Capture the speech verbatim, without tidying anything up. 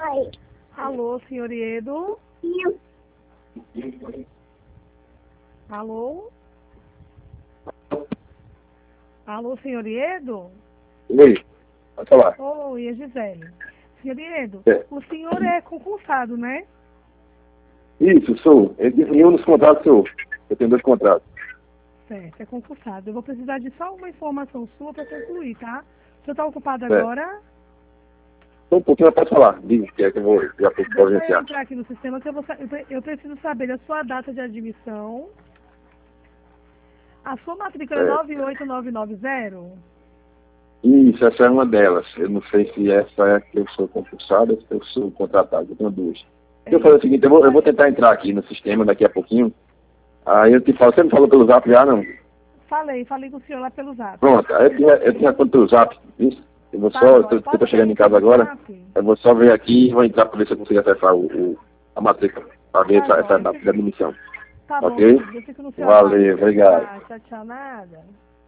Oi. Alô, senhor Iedo? Alô? Alô, senhor Iedo? Oi, pode falar. Oi, é Gisele. Senhor Iedo, É. o senhor é concursado, né? Isso, sou. Em um dos contratos sou. Eu tenho dois contratos. Certo, é concursado. Eu vou precisar de só uma informação sua para concluir, tá? O senhor está ocupado Certo. agora? Só um pouquinho, mas pode falar. Diga que é que eu vou já Deixa eu providenciar. entrar aqui no sistema que eu, vou, sa- eu pre- eu preciso saber a sua data de admissão. A sua matrícula é É. nove oito nove nove zero? Isso, essa é uma delas. Eu não sei se essa é que eu sou concursado ou se eu sou contratado. Eu tenho duas. Eu vou fazer o seguinte, eu vou, eu vou tentar entrar aqui no sistema daqui a pouquinho. Aí eu te falo, você me falou pelo zap já, não? Falei, falei com o senhor lá pelo zap. Pronto, aí eu tinha, eu tinha conta pelo zap, isso. Eu vou Tá só, bom, eu tô, eu pode tô chegando em perguntar casa no agora, zap? eu vou só ver aqui e vou entrar para ver se eu consigo acessar o, o- a matrícula, para ver Tá essa, bom, essa eu data fico- de admissão. Tá bom, Ok? querido, eu fico no seu Valeu, aguardo. obrigado. Tá, tchau, tchau, nada.